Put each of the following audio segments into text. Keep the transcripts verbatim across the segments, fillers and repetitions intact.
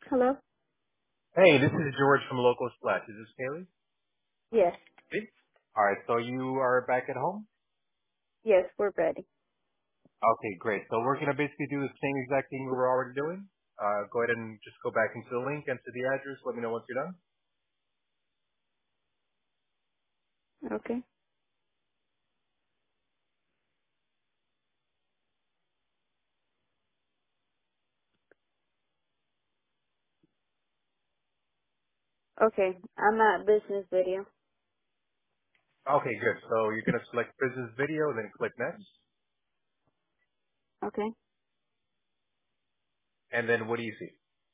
Hello? Hey, this is George from Local Splash. Is this Haley? Yes. All right, so you are back at home? Yes, we're ready. Okay, great. So we're going to basically do the same exact thing we were already doing. Uh, go ahead and just go back into the link, enter the address. Let me know once you're done. Okay. Okay. I'm at business video. Okay, good. So you're going to select business video, then click next. Okay. And then what do you see?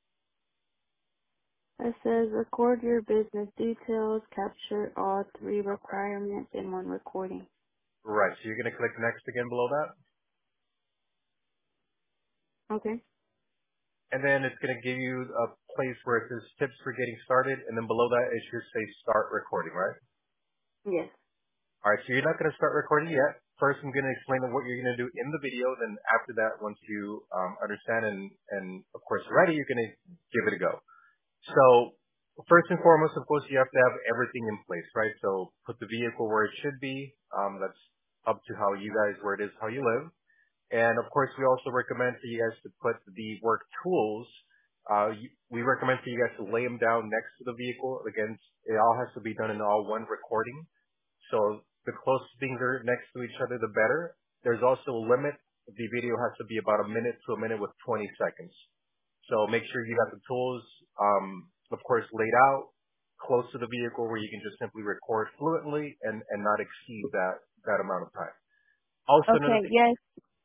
It says record your business details, capture all three Okay. requirements in one recording. Right, so you're going to click next again below that. Okay. And then it's going to give you a place where it says tips for getting started. And then below that, it should say start recording, right? Yes. All right, so you're not going to start recording yet. First, I'm going to explain what you're going to do in the video. Then after that, once you um, understand and, and of course are ready, you're going to give it a go. So first and foremost, of course, you have to have everything in place, right? So put the vehicle where it should be. Um, that's up to how you guys, where it is, how you live. And of course, we also recommend for you guys to put the work tools. Uh, you- we recommend for you guys to lay them down next to the vehicle. Again, it all has to be done in all one recording. So the closer things are next to each other, the better. There's also a limit. The video has to be about a minute to a minute with twenty seconds. So make sure you got the tools, um, of course, laid out close to the vehicle where you can just simply record fluently and, and not exceed that, that amount of time. Also, another Okay. thing, Yes.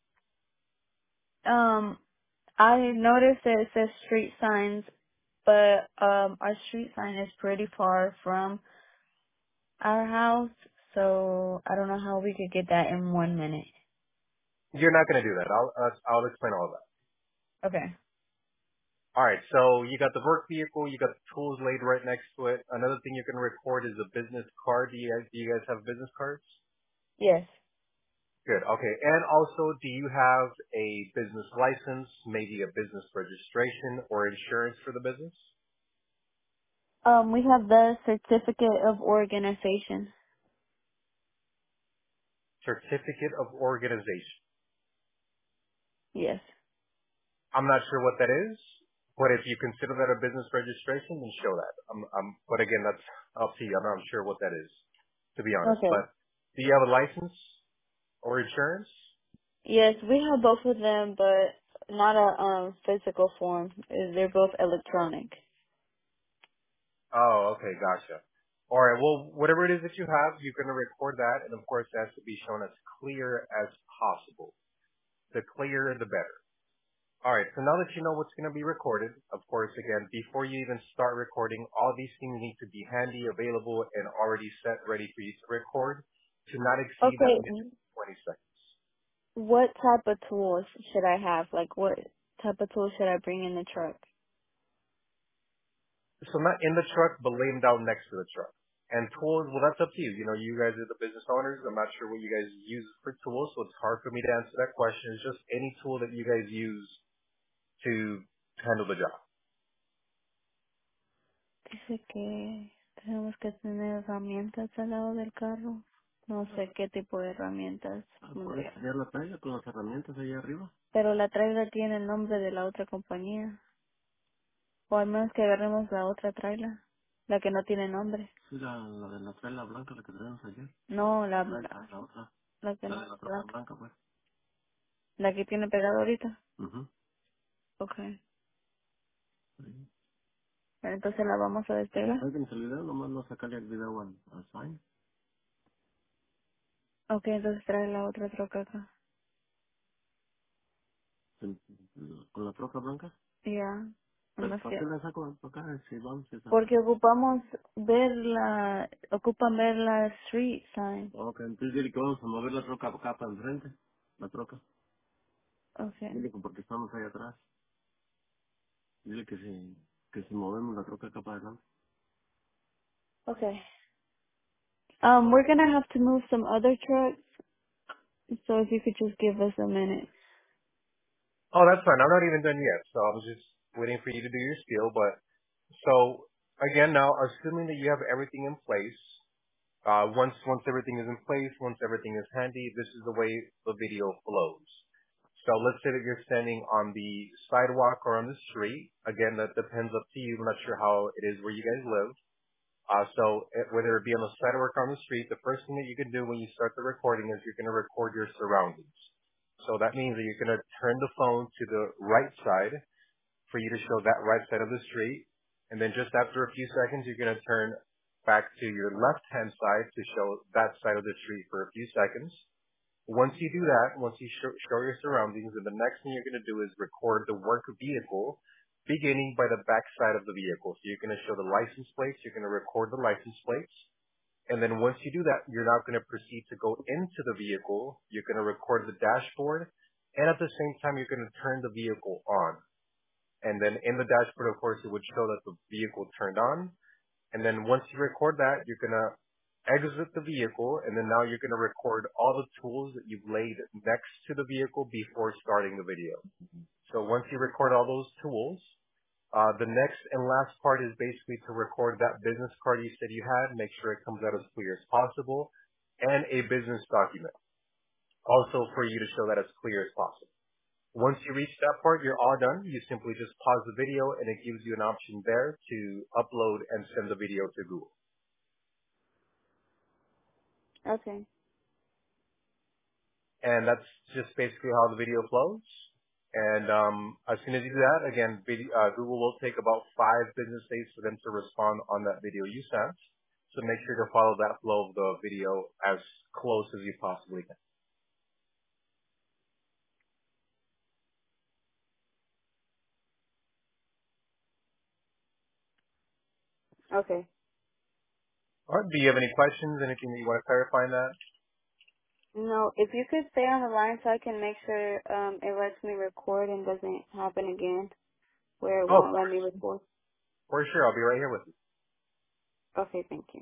Um, I noticed that it says street signs, but um, our street sign is pretty far from our house, so I don't know how we could get that in one minute. you're not going to do that. I'll, I'll I'll explain all of that. Okay. All right, so you got the work vehicle, you got the tools laid right next to it. Another thing you can record is a business card. Do you guys, do you guys have business cards? Yes. Good. Okay. And also, do you have a business license, maybe a business registration or insurance for the business? Um, we have the certificate of organization. Certificate of organization. Yes. I'm not sure what that is, but if you consider that a business registration, then show that. I'm, I'm, but again, that's up to you. I'm not sure what that is, to be honest. Okay. But do you have a license or insurance? Yes, we have both of them, but not a um physical form. Uh, They're both electronic. Oh, okay, gotcha. All right, well, whatever it is that you have, you're going to record that, and of course, it has to be shown as clear as possible. The clearer, the better. All right, so now that you know what's going to be recorded, of course, again, before you even start recording, all these things need to be handy, available, and already set ready for you to record to not exceed that minute Okay. twenty seconds. What type of tools should I have? Like, what type of tools should I bring in the truck? So not in the truck, but lay them down next to the truck. And tools, well, that's up to you. You know, you guys are the business owners. I'm not sure what you guys use for tools, so it's hard for me to answer that question. It's just any tool that you guys use to handle the job. Dice que tenemos que tener herramientas al lado del carro. No sé qué tipo de herramientas. Ah, ¿puedes enseñar la trailer con las herramientas ahí arriba? Pero la trailer tiene el nombre de la otra compañía. O al menos que agarremos la otra trailer. La que no tiene nombre. Sí, la, la de la trailer blanca, la que traemos ayer. No, la, la, la, la otra. La que La no de la es troca blanca. Blanca, pues. La que tiene pegado ahorita. Mhm. Okay. Sí. Entonces la vamos a despegar. Alguien se el video, nomás no sacarle el video al, al sign. Okay, entonces trae la otra troca acá. Sí, ¿con la troca blanca? Ya. ¿Pero Nomás para que... qué la saco para acá? Si vamos, si saca. Porque ocupamos ver la... Ocupan ver la street sign. Ok, entonces dile que vamos a mover la troca acá para enfrente. La troca. Okay. Dile que porque estamos ahí atrás. Dile que si, que si movemos la troca acá para adelante. Okay. Um, we're gonna have to move some other trucks, so if you could just give us a minute. Oh, that's fine. I'm not even done yet, so I was just waiting for you to do your spiel. But so again, now assuming that you have everything in place, uh, once once everything is in place, once everything is handy, this is the way the video flows. So let's say that you're standing on the sidewalk or on the street. Again, that depends up to you. I'm not sure how it is where you guys live. Uh, so it, whether it be on the sidewalk or on the street, the first thing that you can do when you start the recording is you're going to record your surroundings. So that means that you're going to turn the phone to the right side for you to show that right side of the street. And then just after a few seconds, you're going to turn back to your left-hand side to show that side of the street for a few seconds. Once you do that, once you show, show your surroundings, then the next thing you're going to do is record the work vehicle, beginning by the back side of the vehicle. So you're going to show the license plates, you're going to record the license plates, and then once you do that, you're now going to proceed to go into the vehicle, you're going to record the dashboard, and at the same time, you're going to turn the vehicle on. And then in the dashboard, of course, it would show that the vehicle turned on, and then once you record that, you're going to exit the vehicle, and then now you're going to record all the tools that you've laid next to the vehicle before starting the video. So once you record all those tools, uh, the next and last part is basically to record that business card you said you had, make sure it comes out as clear as possible, and a business document, also for you to show that as clear as possible. Once you reach that part, you're all done. You simply just pause the video, and it gives you an option there to upload and send the video to Google. Okay. And that's just basically how the video flows. And um, as soon as you do that, again, video, uh, Google will take about five business days for them to respond on that video you sent. So make sure to follow that flow of the video as close as you possibly can. Okay. All right. Do you have any questions? Anything that you want to clarify on that? No, if you could stay on the line so I can make sure um it lets me record and doesn't happen again where it Oh, of won't let course. me record. For sure. I'll be right here with you. Okay, thank you.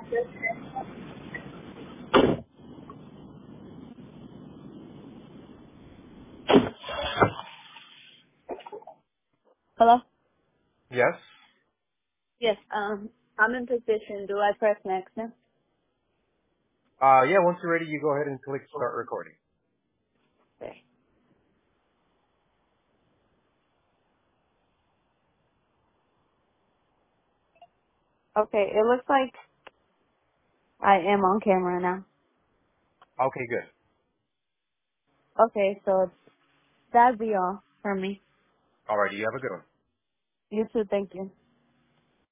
Hello? Yes. Yes, um, I'm in position. Do I press next now? Uh, yeah, once you're ready, you go ahead and click start recording. Okay. Okay, it looks like I am on camera now. Okay, good. Okay, so that'd be all for me. Alrighty, you have a good one. You too, thank you.